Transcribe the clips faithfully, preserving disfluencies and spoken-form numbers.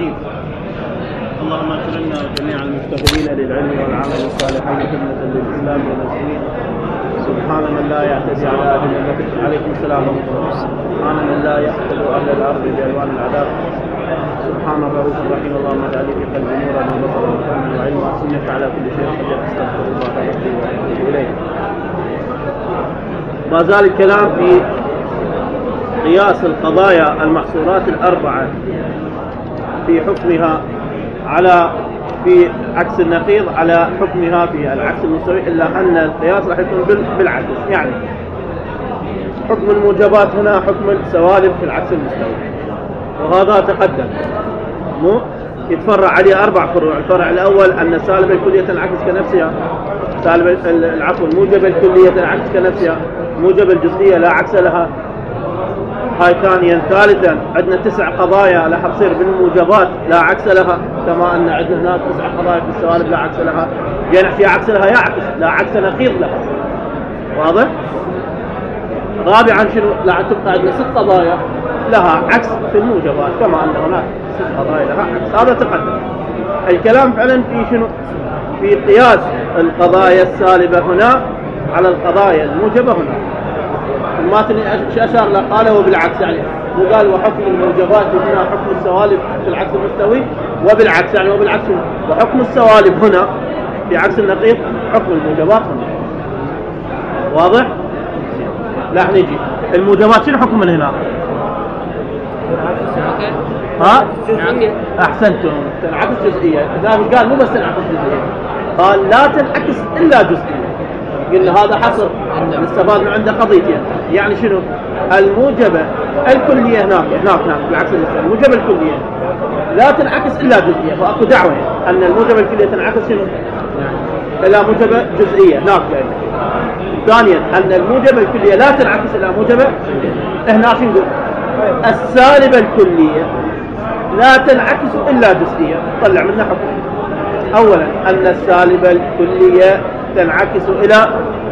الرجيم. اللهم اغفر لنا جميع المشتغلين للعلم والعمل الصالحين خدمة للإسلام والمسلمين. سبحان من لا يعتدي على أهل النبي عليكم السلام ورحمة. سبحان من لا يقتل أهل الأرض بألوان العذاب. سبحان الرؤوف الرحيم. اللهم اجعل لي في قلبي نورا وبصرا وفهما وعلما وانك على كل شيء قدير. استغفر الله ربي واتوب اليه. ما زال الكلام في قياس القضايا المحصورات الأربعة في حكمها على في عكس النقيض على حكمها في العكس المستوي، إلا أن القياس راح يكون بالعكس. يعني حكم الموجبات هنا حكم السوالب في العكس المستوي، وهذا تقدم مو يتفرع عليه أربع فروع. الفرع الأول أن السالب الكلية تنعكس كنفسها، سالب العفو الموجب الكلية تنعكس كنفسها، موجب الجزئية لا عكس لها. هاي ثانيا. ثالثا عندنا تسع قضايا راح تصير بالموجبات لا عكس لها، كما أن عندنا هناك تسع قضايا في السوالب لا عكس لها، يعني في عكس لها يعكس، لا عكس نقيض لها. واضح؟ رابعا شنو؟ لا تبقى عندنا ست قضايا لها عكس في الموجبات، كما أن هناك ست قضايا لها عكس. هذا تقدم. الكلام فعلا في شنو؟ في قياس القضايا السالبة هنا على القضايا الموجبة هنا. ما تني أشار له قاله وبالعكس، يعني مو قال وحكم الموجبات هنا حكم السوالب في العكس المستوي، وبالعكس يعني وبالعكس وحكم السوالب هنا في عكس النقيض حكم الموجبات هنا. واضح؟ لا نجي الموجبات شنو حكم من هنا؟ ها؟ أحسنتم، تنعكس جزئية. لذلك قال مو بس تنعكس جزئية، قال لا تنعكس إلا جزئية. قلنا هذا حصر نستفاد من عنده قضيتين. يعني شنو؟ الموجبة الكلية هناك هناك هناك بالعكس الموجبة الكلية لا تنعكس إلا جزئية، فأكو دعوة أن الموجبة الكلية تنعكس شنو؟ إلا موجبة جزئية هناك. ثانيا أن الموجبة الكلية لا تنعكس إلا موجبة هناك. شنو نقول؟ السالبة الكلية لا تنعكس إلا جزئية. طلع منها حكم. أولا أن السالبة الكلية تنعكس إلى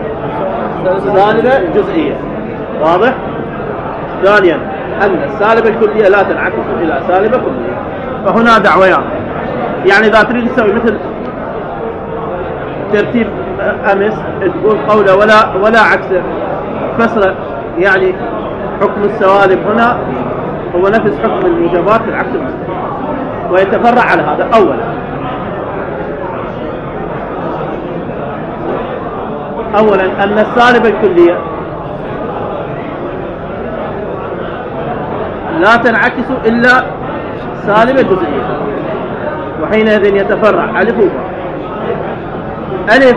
سالبة جزئية. واضح؟ ثانيا أن السالبة الكلية لا تنعكس إلى سالبة كلية. فهنا دعويان. يعني إذا تريد تسوي مثل ترتيب أمس تقول قولة ولا ولا عكس فسرة، يعني حكم السوالب هنا هو نفس حكم الموجبات في العكس المستوي، ويتفرع على هذا. أولا أولا أن السالبة الكلية لا تنعكس إلا سالبة جزئية، وحينئذ يتفرع ألف وباء. ألف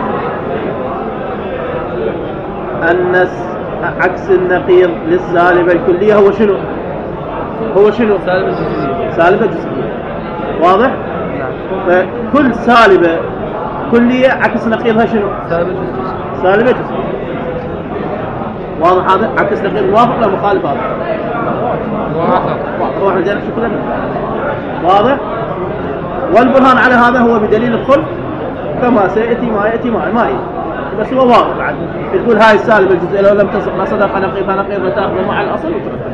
أن عكس النقيض للسالبة الكلية هو شنو؟ هو شنو؟ سالبة جزئية. سالبة جزئية. واضح؟ فكل سالبة كلية عكس نقيضها شنو؟ سالبة جزئية. سالبة جزئية. واضح هذا؟ عكس نقيض موافق ولا مخالف هذا؟ موافق. واحنا جايين شكلنا. واضح؟ والبرهان على هذا هو بدليل الخلف، كما سيأتي ما يأتي ما ما يأتي. بس هو واضح بعد. تقول هاي السالبة الجزئية لو لم تصق لا صدق نقيضها نقيض وتأخذ مع الأصل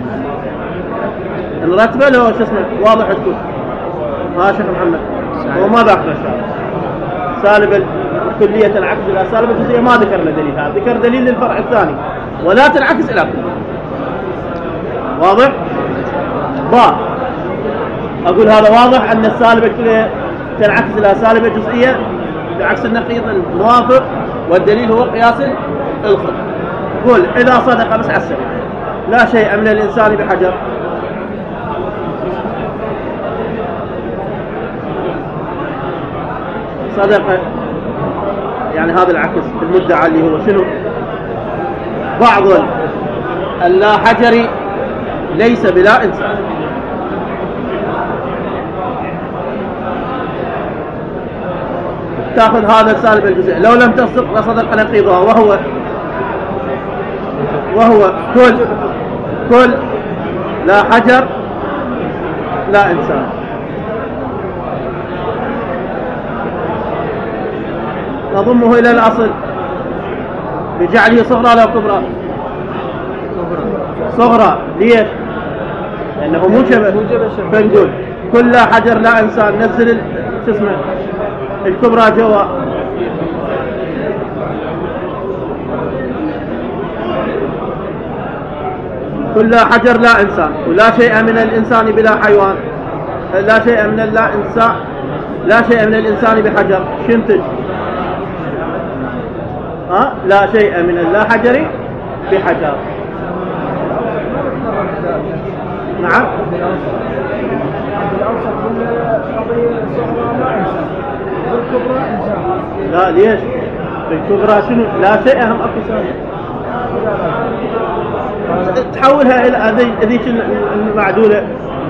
الرتبة لو شو اسمه واضح تكون. ها شيخ محمد هو ما ذكر الشيء سالبة الكلية تنعكس إلى سالبة الجزئية، ما ذكر له دليل. هذا ذكر دليل للفرع الثاني ولا تنعكس إلى كلية. واضح؟ با أقول هذا واضح أن السالبة الكلية تنعكس إلى سالبة جزئية بعكس النقيض الموافق، والدليل هو قياس الخلف. قول إذا صدق بس عسر لا شيء من الإنسان بحجر. صدق يعني هذا العكس المدعى اللي هو شنو؟ بعض اللا حجري ليس بلا إنسان. تأخذ هذا السالب الجزئي لو لم تصدق لصدق نقيضها، وهو وهو كل كل لا حجر لا إنسان. نضمه إلى الأصل بجعله صغرى لا كبرى؟ صغرى. ليه؟ لأنه موجبة. فنقول كل لا حجر لا إنسان. نزل شو اسمه الكبرى جوا. كل لا حجر لا إنسان، ولا شيء من الإنسان بلا حيوان. لا شيء من اللا إنسان، لا شيء من الإنسان بحجر. شنتج؟ ها؟ لا شيء من اللا حجر بحجر. نعم. لا ليش؟ الكبرى شنو؟ لا شيء أهم أكو ثاني. تحولها إلى ذيك المعدولة.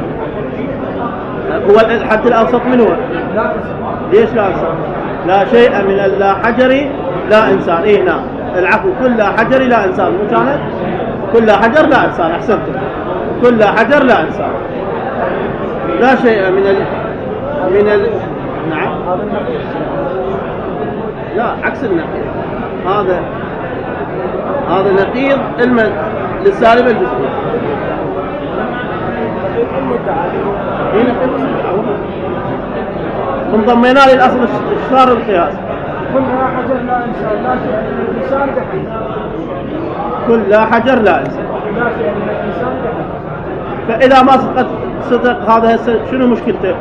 هو الحد الأوسط من هو؟ ليش لا إنسان؟ لا شيء من اللا حجر لا إنسان. إيه نعم العفو. كل لا حجر لا إنسان. مو كانت؟ كل لا حجر لا إنسان. أحسنتم. كل لا حجر لا إنسان. لا شيء من ال من ال نعم. لا عكس النقيض. هذا هذا نقيض المن للسالب الجزئي. ثم ضمينا للأصل الشرار القياس. كل لا حجر لا إنسان. لا شيء من الإنسان بحجر. كل لا حجر لا إنسان. لا شيء من الإنسان بحجر. فإذا ما صدق صدق هذا شنو مشكلته؟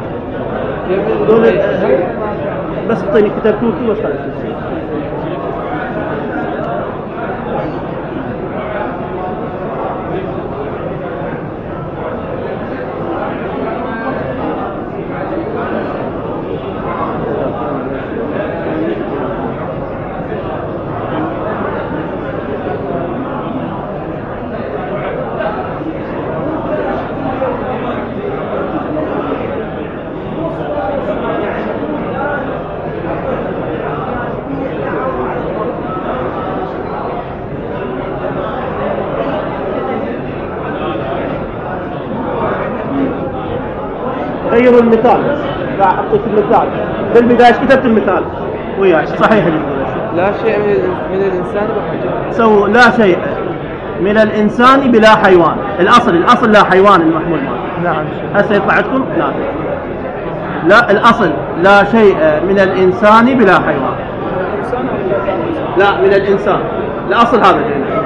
بس اعطيني كتاب توتي وش هذا؟ غيروا المثال. راح أعطيك المثال. بالبداية كتبت المثال وياك صحيح. لا شيء من الإنسان بحجر. سووا لا شيء من الإنسان بلا حيوان. الأصل الأصل لا حيوان المحمول مال. نعم. هسه يطلع عندكم لا لا الأصل لا شيء من الإنسان بلا حيوان. لا من الإنسان. الأصل هذا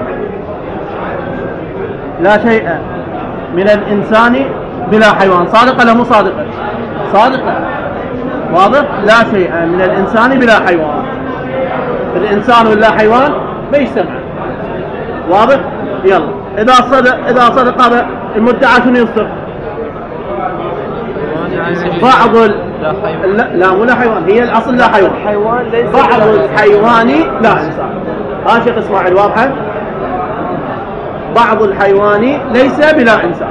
لا شيء من الإنسان بلا حيوان. صادقة ولا مو صادقة؟ صادقة. واضح؟ لا شيء من الإنسان بلا حيوان. الإنسان ولا حيوان ما يجتمع. واضح؟ يلا إذا صدق إذا صدق هذا المدعى شنو يصدق؟ بعض ال... لا لا مو لا حيوان. هي الأصل لا حيوان. حيوان ليس بعض الحيوان لا إنسان. ها شيخ إسماعيل واضحة؟ بعض الحيوان ليس بلا إنسان.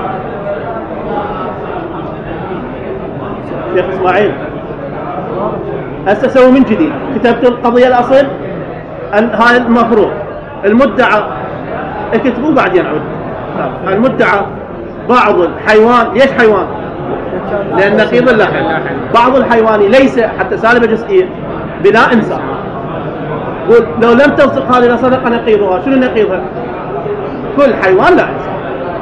شيخ إسماعيل هسه سوي من جديد. كتبت القضية الأصل هاي المفروض المدعى اكتبوه بعدين عود. المدعى بعض الحيوان. ليش حيوان؟ لأن نقيض لا حيوان. بعض الحيوان ليس حتى سالبة جزئية بلا إنسان. قول لو لم تصدق هذه لصدق نقيضها. شنو نقيضها؟ كل حيوان لا إنسان.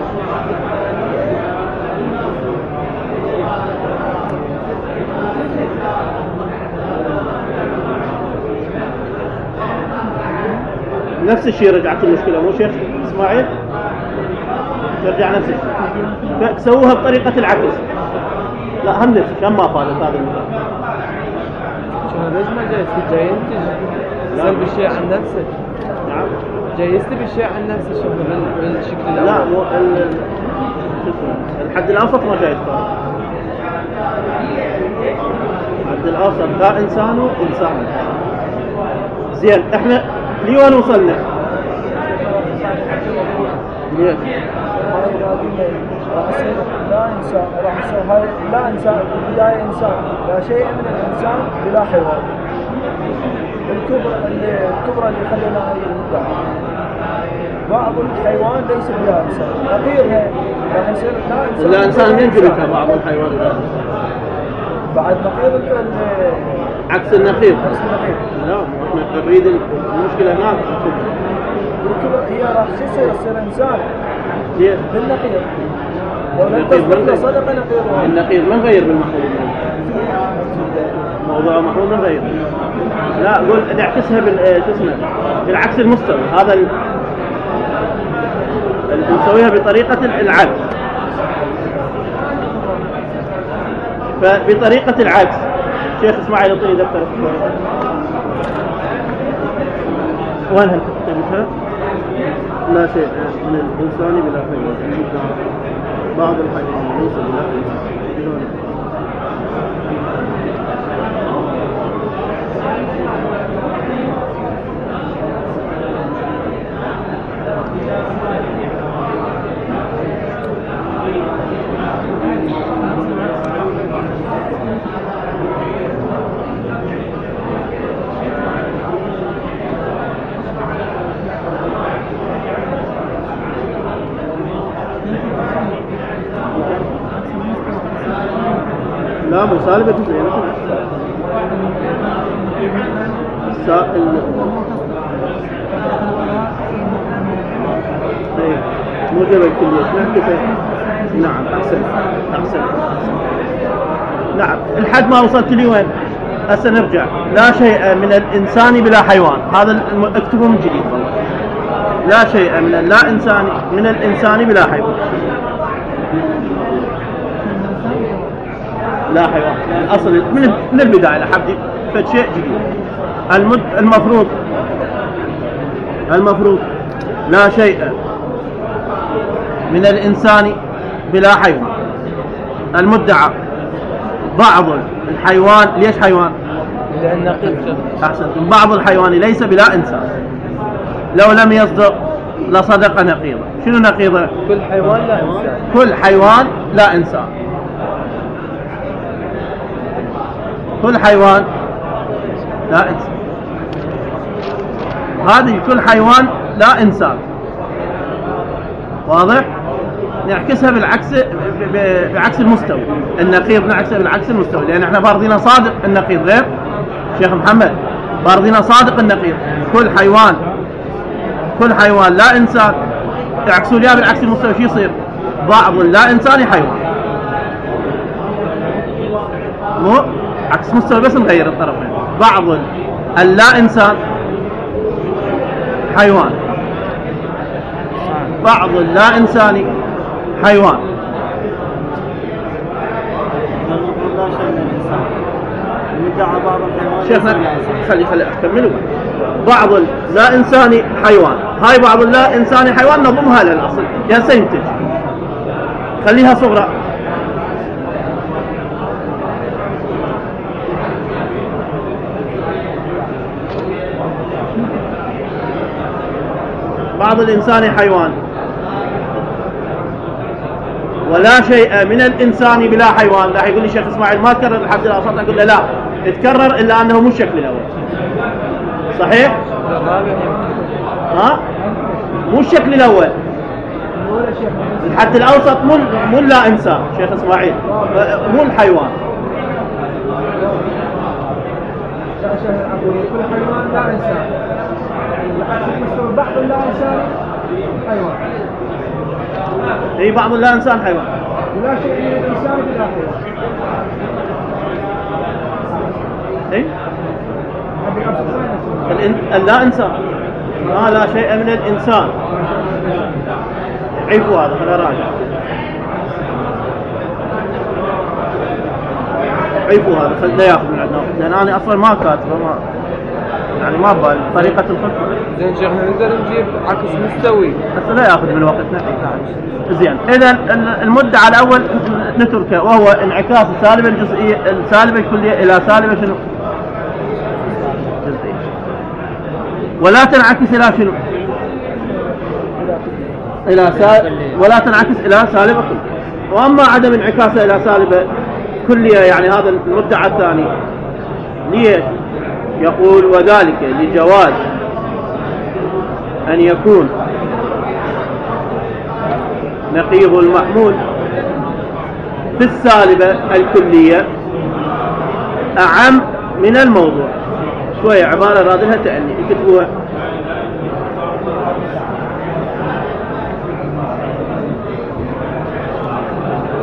نفس الشيء رجعت المشكلة. مو شيخ إسماعيل؟ ترجع نفس الشيء. سووها بطريقة العكس. لا هم نفس كم ما فادت هذا المثال. شنو ليش ما جاي جاي انت بالشيء عن نفسك؟ نعم. جايزت بالشيء عن نفسك شنو بالشكل الأول؟ لا مو الحد الأوسط ما جاي. الحد الأوسط لا إنسان إنسان. زين إحنا ليوين وصلنا؟ ليه؟ لا إنسان. راح يصير هاي لا إنسان. البداية إنسان. لا شيء من الإنسان بلا حيوان. الكبرى اللي الكبرى اللي خلينا المدعى بعض الحيوان ليس بلا إنسان. نقيضها راح يصير لا إنسان. لا إنسان من جبتها بعض الحيوان. بعد نقيض عكس النقيض. عكس النقيض. لا احنا نريد المشكلة هناك. الكبرى هي راح تصير تصير إنسان. ليه؟ بالنقيض. النقيض من صدق نقيض النقيض من غير بالمحمول موضوع محمول من غير لا قول نعكسها بال شو اسمه بالعكس المستوي هذا ال... نسويها بطريقة العكس فبطريقة العكس شيخ اسماعيل يعطيني دفتر وينها كتبتها؟ لا شيء من الإنسان بلا حيوان بعض الحيوان ليس بلا حيوان لا مو سالبة تسعين السائل مو جبل كلية نعكسه نعم أحسن أحسن نعم الحد ما وصلت لي وين هسه نرجع لا شيء من الإنسان بلا حيوان هذا اكتبه من جديد لا شيء من لا إنسان من الإنسان بلا حيوان لا حيوان أصل من من البداية لحد فشيء جديد المد المفروض المفروض لا شيء من الإنسان بلا حيوان المدعى بعض الحيوان ليش حيوان؟ لأن نقيض أحسنتم بعض الحيوان ليس بلا إنسان لو لم يصدق لصدق نقيضه شنو نقيضه؟ كل حيوان لا إنسان كل حيوان لا إنسان كل حيوان لا إنسان هذه كل حيوان لا إنسان واضح؟ نعكسها بالعكس بعكس المستوي النقيض نعكسها بالعكس المستوي لأن احنا فارضين صادق النقيض غير شيخ محمد فارضين صادق النقيض كل حيوان كل حيوان لا إنسان تعكسوا ليها بالعكس المستوي شو يصير؟ بعض لا إنساني حيوان مو عكس مستوى بس نغير الطرفين بعض اللا إنسان حيوان بعض اللا إنساني حيوان شيخنا خلي خلي أكمله بعض اللا إنساني حيوان هاي بعض اللا إنساني حيوان نضمها للأصل يا سينتج خليها صغرى بعض الإنسان حيوان ولا شيء من الإنسان بلا حيوان لا يقول لي شيخ إسماعيل ما تكرر الحد الأوسط أقول له لا اتكرر إلا أنه مو الشكل الأول صحيح؟ ها؟ مو الشكل الأول الحد الأوسط مو مو لا إنسان شيخ إسماعيل مو الحيوان كل حيوان لا إنسان بعض لا إنسان حيوان اي بعض لا إنسان حيوان لا شيء من الإنسان بلا حيوان اي اللا إنسان ما لا شيء من الإنسان عيفوا هذا خلينا راجع عيفوا هذا خلينا ياخذ من عندنا لأن أنا أصلا ما كاتبه ما يعني ما بال طريقة الخطة زين شيخ نقدر نجيب عكس مستوي بس لا ياخذ من وقتنا زين إذا المدعى الأول نتركه وهو انعكاس السالبة الجزئية السالبة الكلية إلى سالبة شنو؟ جزئية ولا تنعكس إلى شنو؟ إلى سال... ولا تنعكس إلى سالبة كلية وأما عدم انعكاسها إلى سالبة كلية يعني هذا المدعى الثاني ليه؟ يقول وذلك لجواز أن يكون نقيض المحمول في السالبة الكلية أعم من الموضوع شوية عبارة رادلها تأني يكتبوها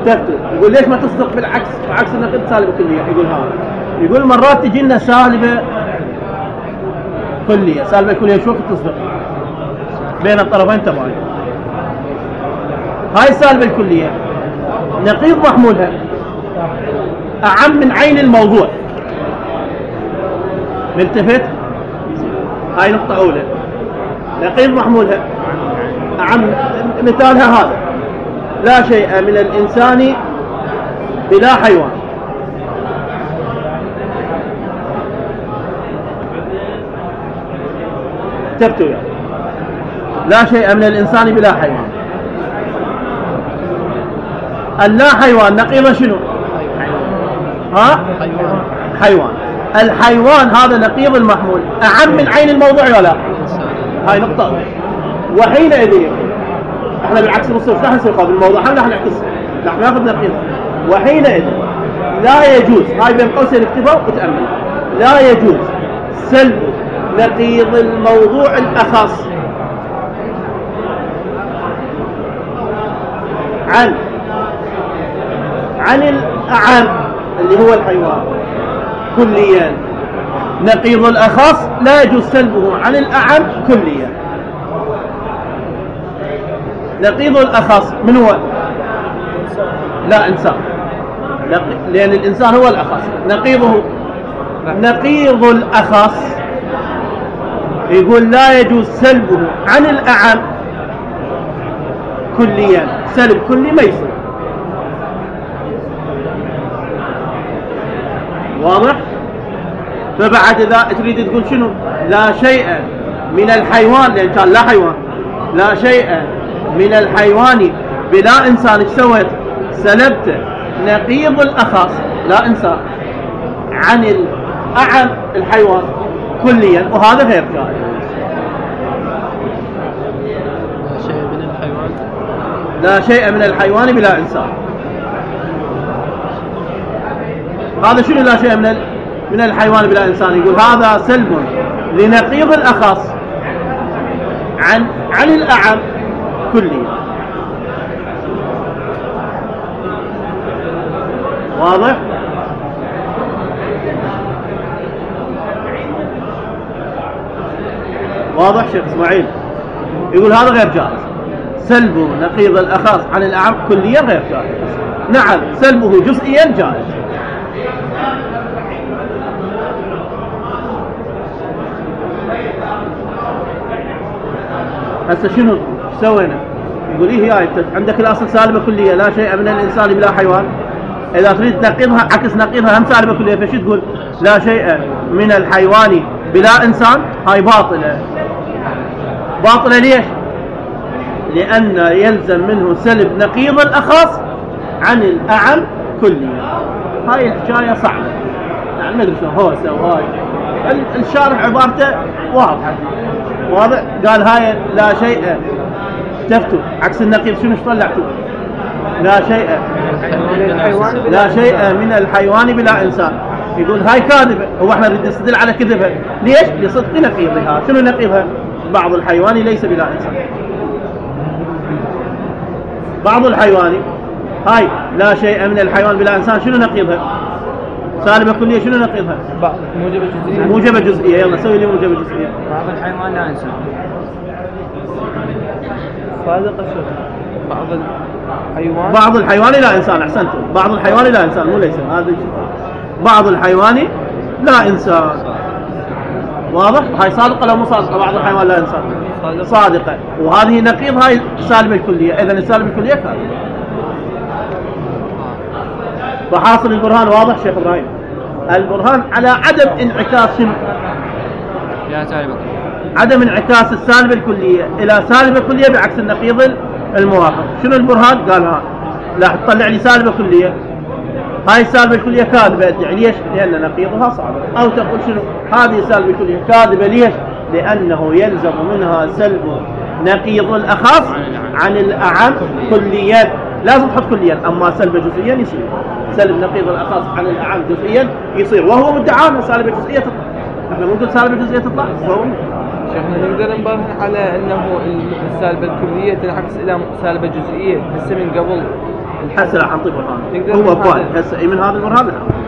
تفتو. يقول ليش ما تصدق بالعكس عكس النقيض سالبة كلية؟ يقول هذا يقول مرات تجي لنا سالبة كلية سالبة كلية شو تصدق بين الطرفين تبعي. هاي السالبة الكلية نقيض محمولها أعم من عين الموضوع. ملتفت؟ هاي نقطة أولى. نقيض محمولها أعم. مثالها هذا لا شيء من الإنسان بلا حيوان. تفتوا يعني. لا شيء من الإنسان بلا حيوان. اللا حيوان نقيضه شنو؟ ها؟ حيوان. حيوان. الحيوان هذا نقيض المحمول أعم من عين الموضوع ولا؟ هاي نقطة. وحينئذ احنا بالعكس نصير راح نسوي قابل الموضوع هم راح نعكس راح ناخذ نقيض. وحينئذ لا يجوز هاي بين قوسين اكتبوا وتأمل لا يجوز سلب نقيض الموضوع الأخص عن عن الأعم اللي هو الحيوان كليا. نقيض الأخص لا يجوز سلبه عن الأعم كليا. نقيض الأخص من هو؟ لا إنسان لأن الإنسان هو الأخص. نقيضه نقيض الأخص يقول لا يجوز سلبه عن الأعم كليا. سلب كلي ما يصير. واضح؟ فبعد إذا تريد تقول شنو؟ لا شيء من الحيوان لأن كان لا حيوان لا شيء من الحيوان بلا إنسان. ايش سويت؟ سلبت نقيض الأخص لا إنسان عن الأعم الحيوان كليا وهذا غير جائز. لا شيء من الحيوان لا شيء من الحيوان بلا إنسان. هذا شنو لا شيء من من الحيوان بلا إنسان؟ يقول هذا سلب لنقيض الأخص عن عن الأعم كليا. واضح؟ واضح شيخ اسماعيل؟ يقول هذا غير جائز. سلب نقيض الأخص عن الأعم كليا غير جائز. نعم سلبه جزئيا جائز. هسه شنو سوينا؟ يقول إيه هاي عندك الأصل سالبة كلية لا شيء من الإنسان بلا حيوان. إذا تريد تنقيضها عكس نقيضها هم سالبة كلية فشو تقول؟ لا شيء من الحيوان بلا إنسان. هاي باطلة. باطلة ليش؟ لأن يلزم منه سلب نقيض الأخص عن الأعم كليا. هاي الحكاية صعبة يعني ما أدري شو هوسة وهاي. الشارح عبارته واضحة. واضح؟ قال هاي لا شيء تفتوا عكس النقيض شنو طلعتوا؟ لا شيء لا شيء من الحيوان بلا إنسان. يقول هاي كاذبة. هو احنا نريد نستدل على كذبها ليش؟ لصدق نقيضها. شنو نقيضها؟ بعض الحيوان ليس بلا إنسان. بعض الحيوان هاي لا شيء من الحيوان بلا إنسان شنو نقيضها؟ سالبة كلية شنو نقيضها؟ بعض موجبة جزئية. موجبة جزئية. يلا سوي لي موجبة جزئية. بعض الحيوان لا إنسان. صادق الشيخ. بعض الحيوان بعض الحيوان لا إنسان. أحسنتم. بعض الحيوان لا إنسان مو ليس. هذا بعض الحيوان لا إنسان. واضح؟ هاي صادقة ولا مو صادقة؟ بعض الحيوان لا إنسان صادقة. صادقة. وهذه نقيض هاي السالبة الكلية. إذا السالبة الكلية كاذبة. فحاصل البرهان واضح شيخ إبراهيم؟ البرهان على عدم انعكاس شنو؟ يا سالبة عدم انعكاس السالبة الكلية إلى سالبة كلية بعكس النقيض الموافق. شنو البرهان؟ قال ها لا تطلع لي سالبة كلية. هاي السالبة الكلية كاذبة. ادعي ليش؟ لأن نقيضها صعب. أو تقول شنو؟ هذه السالبة الكلية كاذبة ليش؟ لأنه يلزم منها سلب نقيض الأخص عن الأعم كليا. لازم تحط كليا. أما سلب جزئيا يصير. سلب نقيض الأخص عن الأعم جزئيا يصير وهو مدعى أن سالبة جزئية تطلع. احنا مو نقول سالبة جزئية تطلع وهو شيخنا نقدر نبرهن على أنه السالبة الكلية تنعكس إلى سالبة جزئية. هسه من قبل هسه راح نعطي برهان. نقدر هو نحدد. بوال هسه اي من هذا البرهان من هذا.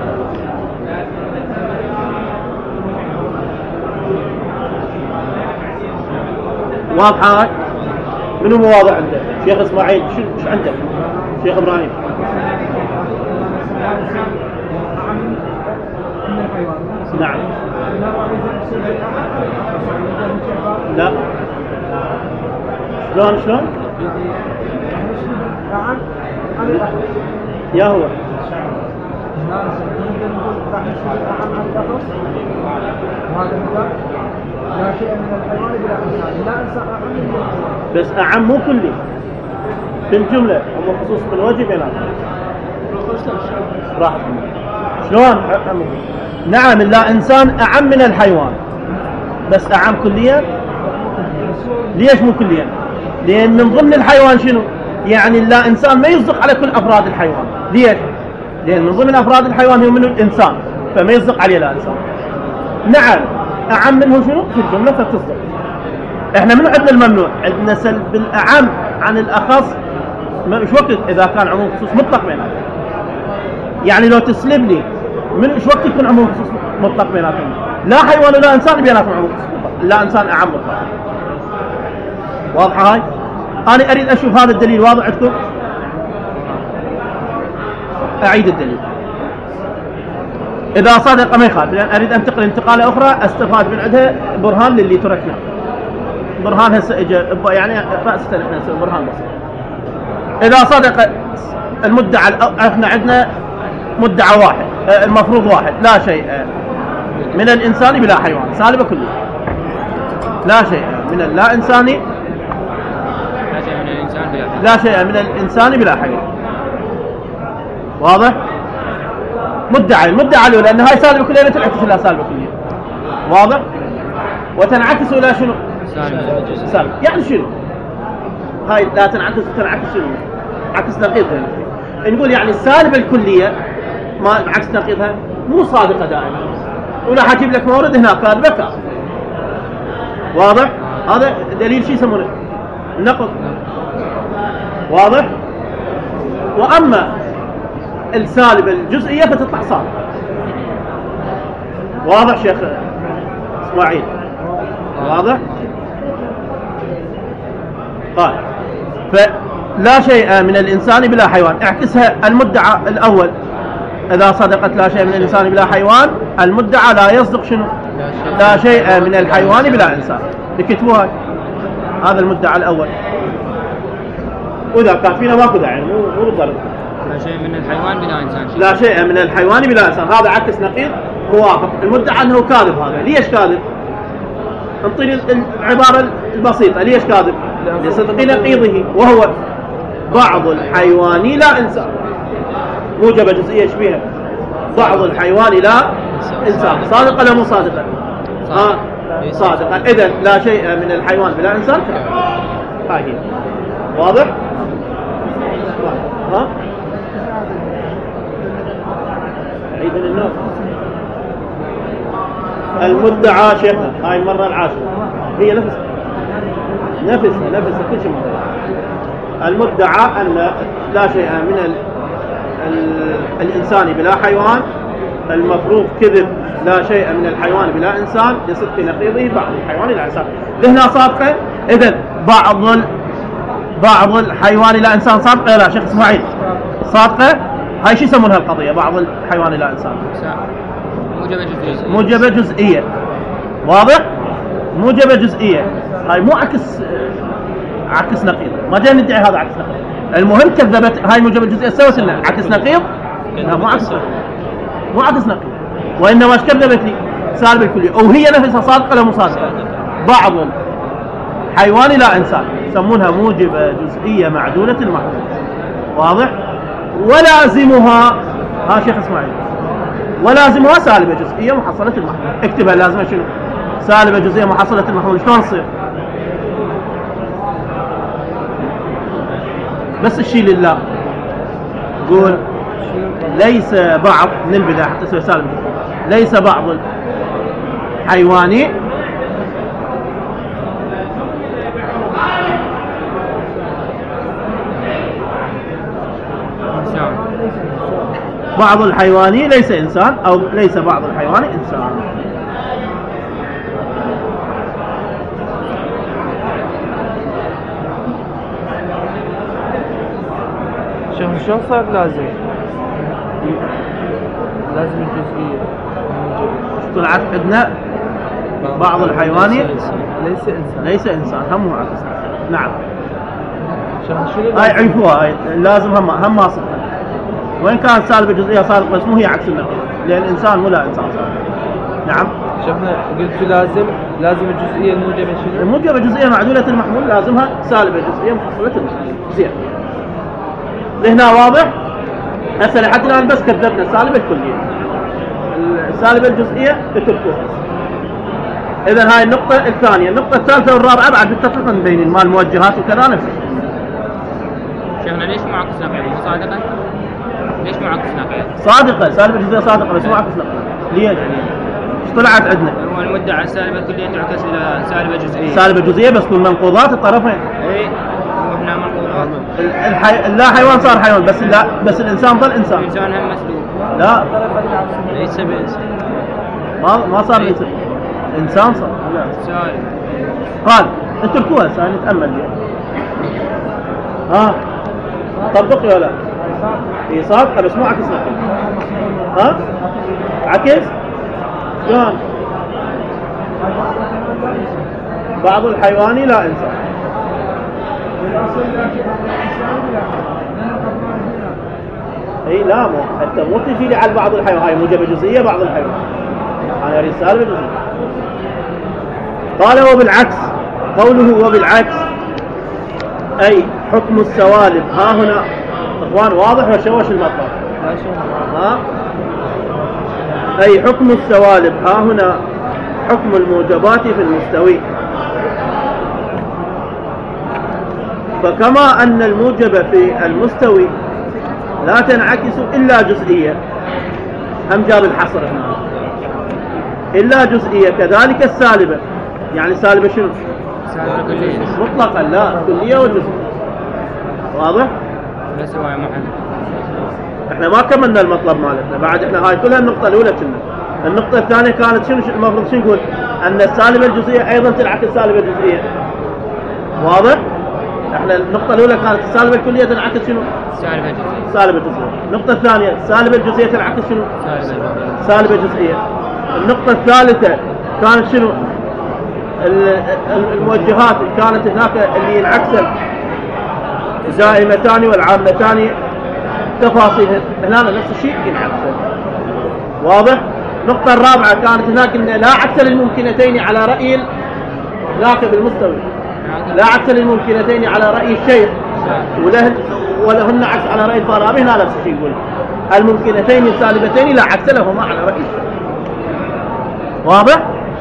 واضحة هاي؟ منو مو واضح عنده؟ شيخ اسماعيل شو شو عندك؟ شيخ ابراهيم. نعم. لا. شلون شلون؟ يا هو. لا شيء من الحيوان بلا انسان، لا انسان اعم من بس أعم مو كلي في الجملة أو خصوص في الوجه بيناتهم. راح شلون أعم؟ نعم لا إنسان أعم من الحيوان بس أعم كليا. ليش مو كليا؟ لأن من ضمن الحيوان شنو؟ يعني لا إنسان ما يصدق على كل أفراد الحيوان. ليش؟ لأن من ضمن أفراد الحيوان هو منه الإنسان فما يصدق عليه لا إنسان. نعم أعم منه شنو؟ في الجملة فتصدق. احنا منو عندنا الممنوع؟ عندنا سلب الأعم عن الأخص مش وقت إذا كان عموم خصوص مطلق بيناتهم. يعني لو تسلب لي من ايش وقت يكون عموم خصوص مطلق بيناتهم؟ لا حيوان ولا إنسان بيناتهم عموم خصوص مطلق، لا إنسان أعم مطلق. واضحة هاي؟ أنا أريد أشوف هذا الدليل واضح عندكم؟ أعيد الدليل. إذا صادق ما يخالف، لأن أريد أنتقل انتقالة أخرى أستفاد من عندها برهان للي تركناه. برهان هسه اجى يعني رأسا احنا نسوي برهان بسيط. إذا صدق المدعى احنا عندنا مدعى واحد المفروض واحد لا شيء من الإنسان بلا حيوان سالبة كله. لا شيء من اللا إنساني لا شيء من الإنسان بلا حيوان. لا شيء من الإنسان بلا حيوان. واضح؟ مدعى المدعى له لأن هاي سالبة كلها لا تنعكس إلى سالبة كلها. واضح؟ وتنعكس إلى شنو؟ سالب. يعني شنو؟ هاي لا تنعكس تنعكس شنو؟ عكس نقيضها. نقول يعني السالبة الكلية ما عكس نقيضها مو صادقة دائما. ولا حجيب لك مورد هنا كاذبة كاذبة. واضح؟ هذا دليل شو يسمونه؟ النقض. واضح؟ وأما السالبة الجزئية فتطلع صادقة. واضح شيخ اسماعيل؟ واضح؟ قال فلا شيء من الإنسان بلا حيوان. اعكسها المدعى الأول إذا صدقت لا شيء من الإنسان بلا حيوان المدعى لا يصدق شنو؟ لا شيء من الحيوان بلا إنسان. لكتبوها هذا المدعى الأول. وإذا كان فينا ماكو داعي مو مو بالضرب. لا شيء من الحيوان بلا إنسان. لا شيء من الحيوان بلا إنسان هذا عكس نقيض موافق. المدعى أنه كاذب. هذا ليش كاذب؟ انطيني العبارة البسيطة. ليش كاذب؟ لصدق نقيضه وهو بعض الحيوان لا إنسان. موجبة جزئية شبيهة بعض الحيوان لا إنسان. صادقة ولا مو صادقة؟ آه صادقة. إذن لا شيء من الحيوان بلا إنسان. هاي هي. واضح؟ ها؟ عيد النوم. المدعى شيخنا هاي المرة العاشرة هي نفسها نفسها نفسها كل شيء مرة. المدعى أن لا شيء من ال... ال... الإنسان بلا حيوان المفروض كذب لا شيء من الحيوان بلا إنسان لصدق نقيضه بعض الحيوان لا إنسان. هنا صادقة. إذن بعض ال... بعض الحيوان لا إنسان صادقة. لا شيخ إسماعيل صادقة. هاي شو يسمونها القضية بعض الحيوان لا إنسان؟ موجبة جزئية. موجبة جزئية. واضح؟ موجبة جزئية. هاي مو عكس عكس نقيض. ما جاي ندعي هذا عكس نقيض. المهم كذبت هاي موجبة جزئية سوى سنة عكس نقيض. لا مو عكس نقيض. مو عكس نقيض. وإنما ايش كذبت لي؟ سالبة الكلية. وهي نفسها صادقة ولا مو صادقة؟ بعض الحيوان لا إنسان يسمونها موجبة جزئية معدولة المحدود. واضح؟ ولازمها ها شيخ إسماعيل ولازمها سالبة جزئية محصلة المحمول. اكتبها لازمها شنو؟ سالبة جزئية محصلة المحمول. شلون تصير؟ بس الشيء لله قول ليس بعض من البداية حتى تسوي سالبة ليس بعض الحيواني بعض الحيواني ليس إنسان، أو ليس بعض الحيواني إنسان. شوف شلون صار لازم لازم الجزئية طلعت عندنا بعض الحيواني ليس إنسان ليس إنسان، هم عكس. نعم شوف شنو هاي عرفوها، هاي لازم هم هم ما صدق. وإن كانت سالبة جزئية صادق بس مو هي عكس النقيض، لأن الإنسان مو لا إنسان صادق. نعم شوفنا قلت شو لازم لازم الجزئية الموجبة شنو؟ الموجبة جزئية معدولة المحمول لازمها سالبة جزئية محصلة المحمول. زين لهنا واضح؟ هسه لحد الآن بس كذبنا السالبة الكلية، السالبة الجزئية اتركوها. إذا هاي النقطة الثانية. النقطة الثالثة والرابعة بعد بالتفرقة بين مال الموجهات وكذا نفس الشيء. شيخنا ليش مو عكس نقيض؟ مو صادقا؟ ليش مو عكس نقيض؟ صادقة، سالبة جزئية صادقة بس مو عكس نقيض. ليش؟ ايش طلعت عندنا؟ هو المدعى السالبة الكلية تعكس إلى سالبة جزئية. سالبة جزئية بس من منقوضات الطرفين. إيه وإحنا منقوضات. الحي... لا حيوان صار حيوان بس لا بس الإنسان ظل إنسان. الإنسان هم مسلوب. لا ليس بإنسان. ما ما صار إنسان. إنسان صار. لا. سالب. قال اتركوها هسه نتأمل بها. ها طبقي ولا؟ هي صادقة بس مو عكس نقيض. ها؟ عكس؟ شلون؟ بعض الحيواني لا إنسان. اي لا مو حتى مو تجي لي على بعض الحيوان، هاي موجبة جزئية بعض الحيوان، انا اريد سالبة جزئية. قال وبالعكس، قوله وبالعكس اي حكم السوالب ها هنا. اخوان واضح وشوش المطلب؟ ها اي حكم السوالب ها هنا حكم الموجبات في المستوي. فكما أن الموجبة في المستوي لا تنعكس إلا جزئية، هم جاب الحصر هنا إلا جزئية، كذلك السالبة. يعني السالبة شنو؟ سالبة كلية مطلقا لا كلية وجزئية. واضح؟ بس هو محل. احنا ما كملنا المطلب مالتنا بعد. احنا هاي كلها النقطة الأولى كنا. النقطة الثانية كانت شنو المفروض شنو نقول؟ أن السالبة الجزئية أيضا تنعكس السالبة الجزئية. واضح؟ احنا النقطة الأولى كانت السالبة الكلية تنعكس شنو؟ سالبة جزئية. سالبة جزئية. النقطة الثانية السالبة الجزئية تنعكس شنو؟ سالبة جزئية. سالبة جزئية. النقطة الثالثة كانت شنو؟ الموجهات كانت هناك اللي ينعكسن دائمتان والعامتان تفاصيل، هنا نفس الشيء ينعكسن. واضح؟ النقطة الرابعة كانت هناك إن لا عكس للممكنتين على رأي هناك بالمستوي، لا عكس للممكنتين على رأي الشيخ ولهن ولهن عكس على رأي الفارابي. هنا نفس الشيء يقول الممكنتين السالبتين لا عكس لهما على رأي الشيخ. واضح؟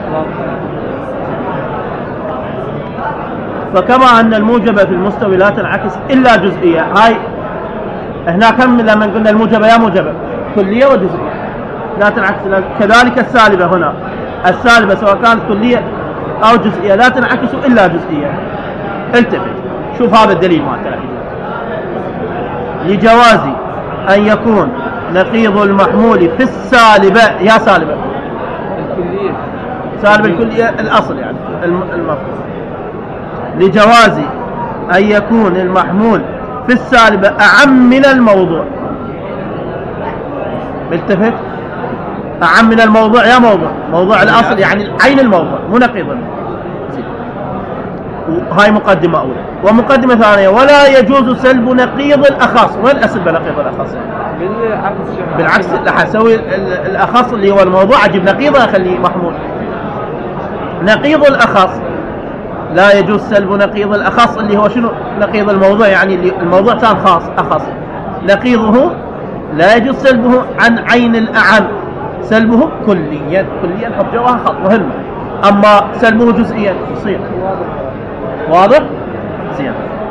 فكما أن الموجبة في المستوي لا تنعكس إلا جزئية، هاي هناك هم لما قلنا الموجبة يا موجبة كلية وجزئية لا تنعكس، كذلك السالبة هنا السالبة سواء كانت كلية أو جزئية لا تنعكس إلا جزئية. التفت شوف هذا الدليل مالته. لجواز أن يكون نقيض المحمول في السالبة يا سالبة الكلية سالبة الكلية الأصل يعني المفروض. لجواز أن يكون المحمول في السالبة أعم من الموضوع. التفت أعم من الموضوع يا موضوع موضوع الأصل يعني عين الموضوع مو نقيض. هاي مقدمة أولى. ومقدمة ثانية ولا يجوز سلب نقيض الأخص. وين أسلب نقيض الأخص؟ بالعكس راح أسوي الأخص اللي هو الموضوع أجيب نقيضه أخليه محمول. نقيض الأخص لا يجوز سلب نقيض الأخص اللي هو شنو؟ نقيض الموضوع يعني اللي الموضوع كان خاص أخص. نقيضه لا يجوز سلبه عن عين الأعم، سلبه كليا. كليا حط جواها خط مهمة. أما سلبه جزئيا يصير. واضح؟ زين.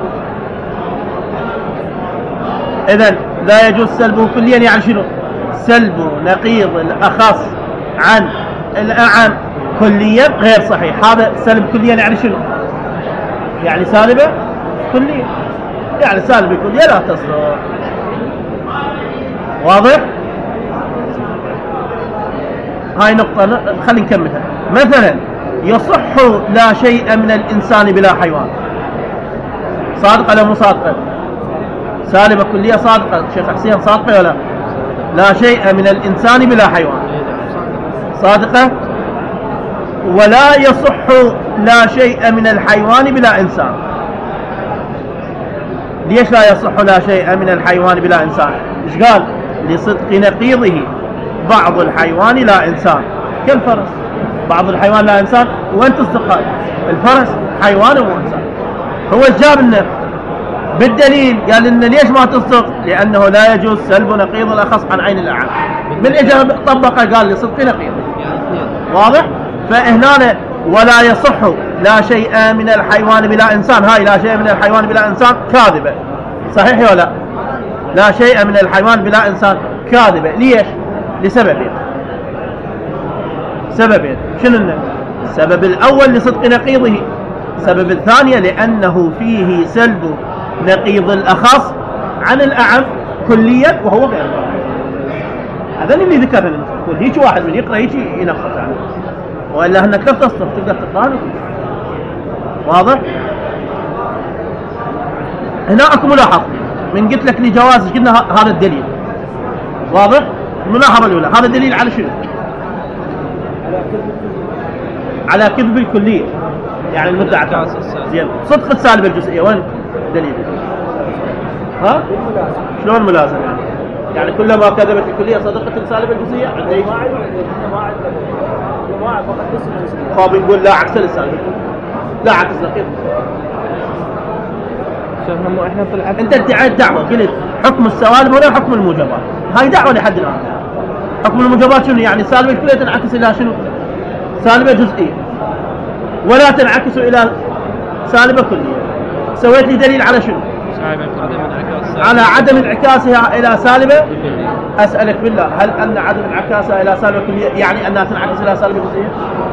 إذن لا يجوز سلبه كليا يعني شنو؟ سلب نقيض الأخص عن الأعم كليا غير صحيح. هذا سلب كليا يعني شنو؟ يعني سالبة كليا، يعني سالبة كليا لا تصدر. واضح؟ هاي نقطة خلينا نكملها. مثلا يصح لا شيء من الإنسان بلا حيوان، صادقة ولا مو صادقة؟ سالبة كلية صادقة شيخ حسين، صادقة ولا لا شيء من الإنسان بلا حيوان؟ صادقة. ولا يصح لا شيء من الحيوان بلا إنسان. ليش لا يصح لا شيء من الحيوان بلا إنسان؟ إيش قال؟ لصدق نقيضه بعض الحيوان لا إنسان، كالفرس. بعض الحيوان لا إنسان، وين تصدق؟ الفرس حيوان ومو إنسان. هو جاب لنا بالدليل، قال لنا ليش ما تصدق؟ لأنه لا يجوز سلب نقيض الأخص عن عين الأعم. بالإجابة طبقه قال لصدق نقيضه. واضح؟ فهنا ولا يصح لا شيء من الحيوان بلا إنسان، هاي لا شيء من الحيوان بلا إنسان كاذبة، صحيح ولا؟ لا شيء من الحيوان بلا إنسان كاذبة. ليش؟ لسببين. سببين شنو؟ السبب الأول لصدق نقيضه، السبب الثاني لأنه فيه سلب نقيض الأخص عن الأعم كليا وهو غير ظاهر. هذا اللي ذكرنا نقول هيك واحد من يقرأ هيك ينقص عنه، وإلا أنك لا تصدق تقدر تقرأ. واضح؟ هنا أكو ملاحظة من قلت لك لجواز قلنا هذا الدليل. واضح؟ الملاحظة الأولى هذا الدليل على شنو؟ على كذب الكلية، يعني المدعى زين. صدق السالبة الجزئية وين دليل؟ ها؟ شلون ملازم يعني؟ يعني كلما كذبت الكلية صدقت السالبة الجزئية؟ عندي ما ما فقط بس نقول لا عكس السالبة، لا عكس نقيض. احنا طلعت انت ادعيت دعوة قلت حكم السوالب ولا حكم الموجبات، هاي دعوة لحد الآن. حكم الموجبات شنو؟ يعني السالبة الكلية تنعكس إلى شنو؟ سالبة جزئية، ولا تنعكس إلى سالبة كلية. سويت لي دليل على شنو؟ على عدم انعكاسها إلى سالبة. أسألك بالله هل أن عدم انعكاسها إلى سالبة كلية يعني أنها تنعكس إلى سالبة جزئية؟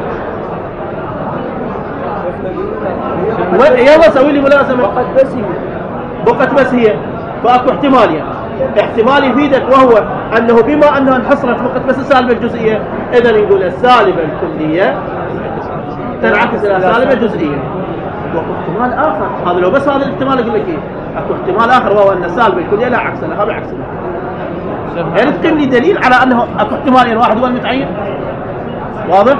يلا سوي لي ملازمة. فقط بس هي بقت بس هي، فأكو احتمالين. احتمال يفيدك وهو أنه بما أنها انحصرت بقت بس السالبة الجزئية، إذا نقول السالبة الكلية تنعكس إلى سالبة جزئية. واكو احتمال آخر، هذا لو بس هذا الاحتمال أقول لك إيه، اكو احتمال آخر وهو أن السالبة الكلية لا عكس لها بعكس لها. يعني تقيم لي دليل على أنه اكو احتمالين، واحد هو المتعين. واضح؟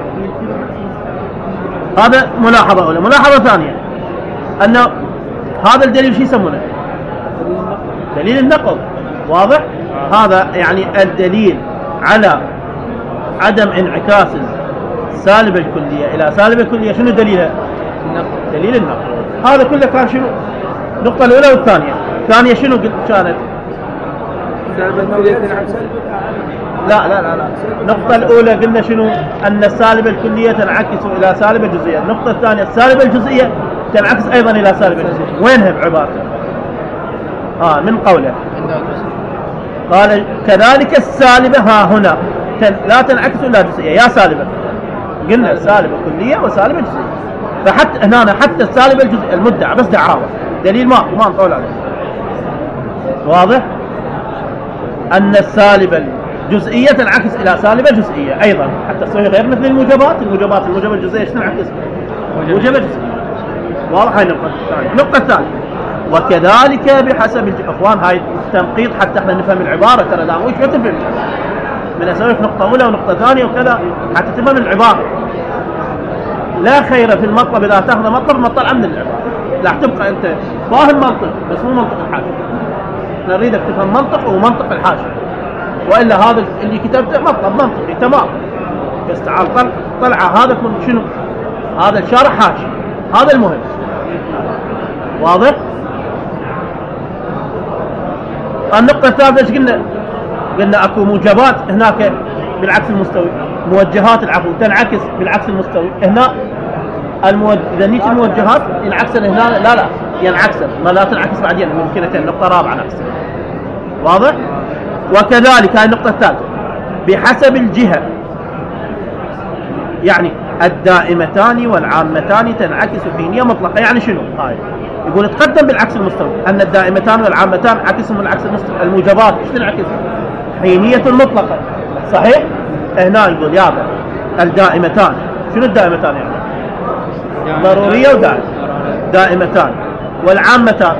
هذا ملاحظة أولى. ملاحظة ثانية أنه هذا الدليل شو يسمونه؟ دليل النقض. واضح؟ هذا يعني الدليل على عدم انعكاس السالبة الكلية إلى سالبة كلية. شنو دليلها؟ دليل النقض. هذا كله كان شنو؟ النقطة الأولى والثانية. الثانية شنو كانت؟ لا لا لا لا. النقطة الأولى قلنا شنو؟ أن السالبة الكلية تنعكس إلى سالبة جزئية. النقطة الثانية السالبة الجزئية تنعكس أيضا إلى سالبة جزئية. وينها بعبارته؟ آه من قوله قال كذلك السالبة ها هنا تن لا تنعكس إلى جزئية. يا سالبة قلنا سالبة كلية وسالبة جزئية، فحتى هنا حتى السالبة الجزئية المدعى بس دعاوى دليل ما ما نطول عليه. واضح؟ أن السالبة الجزئية تنعكس إلى سالبة جزئية أيضا، حتى تسوي غير مثل الموجبات. الموجبات الموجبة الجزئية ايش تنعكس؟ موجبة جزئية. واضح؟ هاي النقطة الثانية. النقطة الثالثة وكذلك بحسب الأخوان، هاي تنقيط حتى احنا نفهم العبارة. ترى لا مش تفهم من أسوي في نقطة أولى ونقطة ثانية وكذا حتى تفهم العبارة. لا خير في المطلب إذا تأخذ مطلب مطلع من العبارة، لا تبقى أنت فاهم منطق بس مو منطق الحاشية. نريدك تفهم منطق ومنطق الحاشية، وإلا هذا اللي كتبته مطلب منطقي تمام، بس تعال طلع طلع هذا من شنو؟ هذا الشارح حاشية، هذا المهم. واضح؟ النقطة الثالثة ايش قلنا؟ قلنا اكو موجبات هناك بالعكس المستوي، موجهات العفو تنعكس بالعكس المستوي. هنا الموج... اذا نيجي الموجهات ينعكسن هنا، لا لا ينعكسن ما لا تنعكس بعدين ممكنتين. نقطة رابعة نعكس. واضح؟ وكذلك هاي النقطة الثالثة بحسب الجهة، يعني الدائمتان والعامتان تنعكس حينية مطلقة. يعني شنو هاي؟ يقول تقدم بالعكس المستوي أن الدائمتان والعامتان عكسهم بالعكس المستوي. الموجبات ايش تنعكس؟ حينية مطلقة، صحيح؟ هنا نقول يابا الدائمتان. شنو الدائمتان يعني؟ ضرورية ودائمة. دائمتان. والعامتان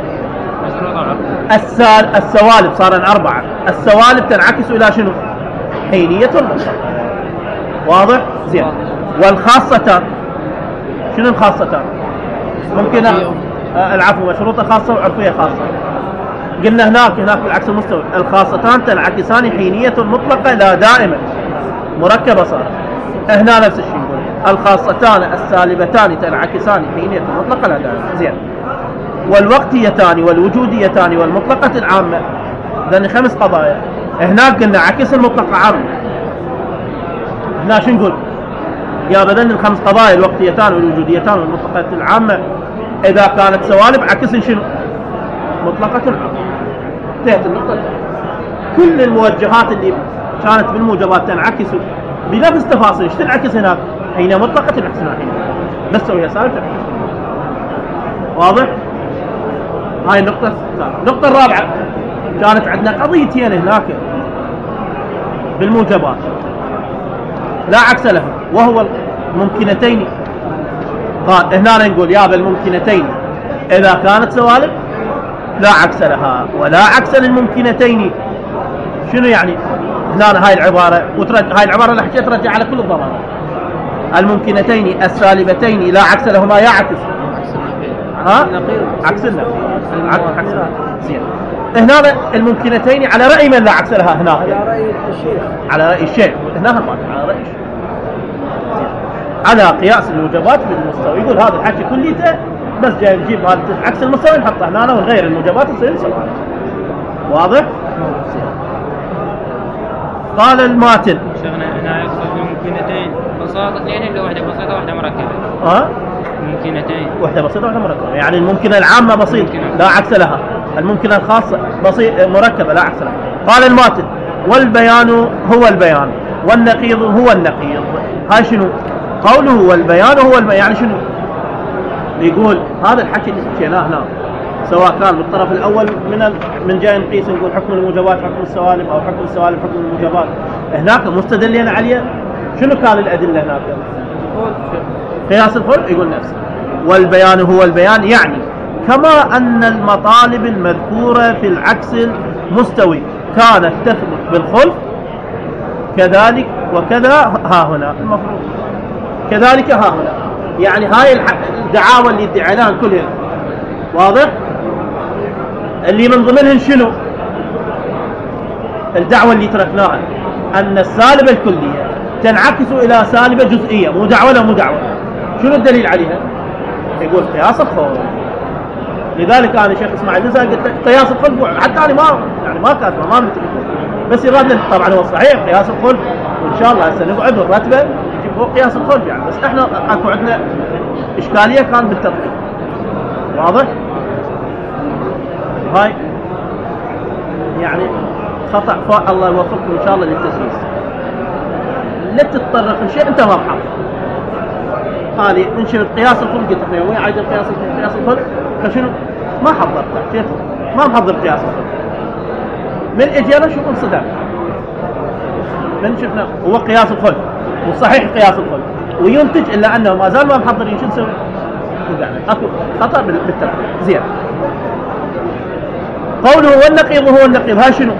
السال السوالب صار أربعة. السوالب تنعكس إلى شنو؟ حينية المطلقة. واضح؟ زين. والخاصتان شنو الخاصتان؟ ممكن العفو مشروطة خاصة وعرفية خاصة. قلنا هناك هناك بالعكس المستوى الخاصتان تنعكسان حينية مطلقة لا دائمة مركبة صار. هنا نفس الشيء نقول الخاصتان السالبتان تنعكسان حينية مطلقة لا دائمة. زين. والوقتيتان والوجوديتان والمطلقة العامة. ذني خمس قضايا. هناك قلنا عكس المطلقة عامة. هنا شو نقول؟ يا بدن الخمس قضايا الوقتيتان والوجوديتان والمطلقة العامة إذا كانت سوالب عكس شنو؟ مطلقة عامة. انتهت النقطة. كل الموجهات اللي كانت بالموجبات تنعكس بنفس تفاصيل. ايش تنعكس هناك؟ حين مطلقة تنعكس هنا حين بس سويها سالب تنعكس. واضح؟ هاي النقطة الثالثة. النقطة الرابعة كانت عندنا قضيتين هناك بالموجبات لا عكس لها وهو الممكنتين. قال هنا نقول يا بالممكنتين إذا كانت سوالب لا عكس لها ولا عكس للممكنتين. شنو يعني؟ هنا هاي العبارة وترد هاي العبارة اللي حكيت ترجع على كل الضمان. الممكنتين السالبتين لا عكس لهما يعكس ها؟ عكس النقيض. عكس زين. هنا الممكنتين على رأي من لا عكس لها هناك؟ على رأي الشيخ. على رأي الشيخ. هنا على رأي الشيخ. على قياس الموجبات بالمستوى. يقول هذا الحكي كليته بس جاي نجيب هذا عكس المستوى نحطه هنا ونغير الموجبات تصير سواء. واضح؟ قال الماتن. شيخنا هنا يقصد ممكنتين بسيطتين اللي واحدة بسيطة واحدة مركبة. ها؟ ممكنتين. واحدة بسيطة واحدة مركبة. يعني الممكنة العامة بسيطة لا عكس لها. الممكنة الخاصة بسيط مركبة لا عكس لها. قال الماتن والبيان هو البيان والنقيض هو النقيض. هاي شنو؟ قوله والبيان هو البيان يعني شنو؟ يقول هذا الحكي اللي حكيناه هنا سواء كان بالطرف الأول من من جاي نقيس نقول حكم الموجبات حكم السوالب أو حكم السوالب حكم الموجبات. هناك مستدلين عليه. شنو كان الأدلة هناك؟ قياس الخلق. يقول نفسه والبيان هو البيان يعني كما أن المطالب المذكورة في العكس المستوي كانت تثبت بالخلق كذلك وكذا ها هنا المفروض كذلك ها هنا. يعني هاي الدعاوى اللي ادعيناها كلها واضح؟ اللي من ضمنهن شنو؟ الدعوة اللي تركناها أن السالبة الكلية تنعكس إلى سالبة جزئية. مو دعوة لا مو دعوة. شنو الدليل عليها؟ يقول قياس الخلق. لذلك أنا شيخ إسماعيل قلت لك قياس الخلق حتى أنا ما يعني ما كاتبه ما متفق بس يرادنا طبعا هو صحيح قياس الخلق وإن شاء الله هسه نقعد ونرتبه نجيب فوق قياس الخلق يعني. بس إحنا أكو عندنا إشكالية كان بالتطبيق. واضح؟ هاي يعني خطأ فا الله يوفقكم إن شاء الله للتسليس. لا تتطرق لشيء أنت ما بحاول. هذه نشرت قياس الخلق قلت لك وين عايز قياس الخلق؟ قياس الخلق فشنو؟ ما حضرت شيء ما محضر قياس الخلق. من اجينا شو انصدام من شفنا هو قياس الخلق وصحيح قياس الخلق وينتج الا انه ما زال ما محضرين. شو نسوي؟ اكو خطا بالترتيب. زين. قوله والنقيض هو النقيض. ها شنو؟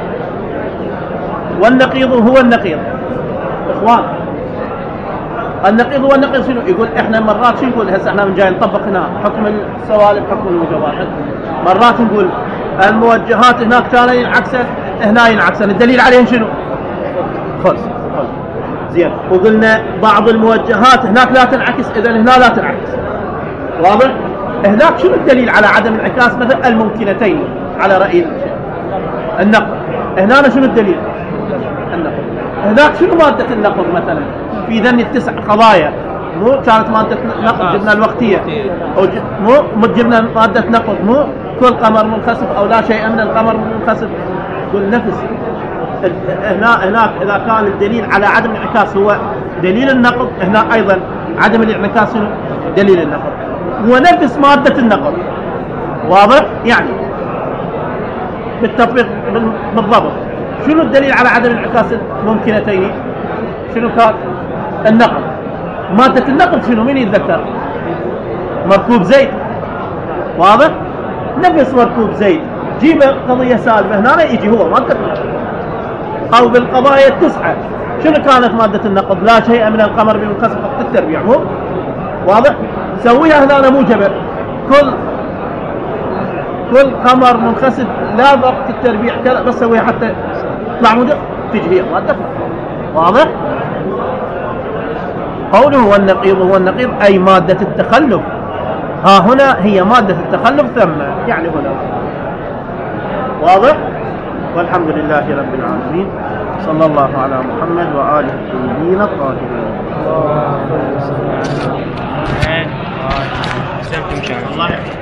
والنقيض هو النقيض اخوان. النقيض هو النقيض شنو؟ يقول احنا مرات شو نقول هسه احنا من جاي نطبق هنا حكم السوالب حكم الموجبات. مرات نقول الموجهات هناك كان ينعكسن هنا ينعكسن. الدليل عليهم شنو؟ خلص خلص زين. وقلنا بعض الموجهات هناك لا تنعكس اذا هنا لا تنعكس. واضح؟ هناك شنو الدليل على عدم انعكاس مثلا الممكنتين على رأي النقض؟ هنا شنو الدليل؟ النقض. هناك شنو مادة النقض مثلا في ذن التسع قضايا؟ مو كانت مادة نقض جبنا الوقتية أو ج... مو جبنا مادة نقض مو كل قمر منخسف أو لا شيء من القمر منخسف. قل نفس هنا هناك إذا كان الدليل على عدم الانعكاس هو دليل النقض هنا أيضا عدم الانعكاس هو دليل النقض. هو نفس مادة النقض. واضح؟ يعني بالتطبيق بالضبط. شنو الدليل على عدم انعكاس الممكنتين؟ شنو كان؟ النقض. مادة النقض شنو؟ مين يتذكر؟ مركوب زيد. واضح؟ نفس مركوب زيد جيب قضية سالبة هنا يجي هو مادة النقض. أو بالقضايا التسعة شنو كانت مادة النقض؟ لا شيء من القمر بمنخسف وقت التربيع. مو واضح؟ سويها هنا موجبة، كل كل قمر منخسف لا وقت التربيع كذا، بس سويها حتى تطلع موجب تجي هي مادة. واضح؟ قوله والنقيض هو النقيض أي مادة التخلف. ها هنا هي مادة التخلف ثم يعني هنا. واضح؟ والحمد لله رب العالمين، صلى الله على محمد وآله الطيبين الطاهرين. الله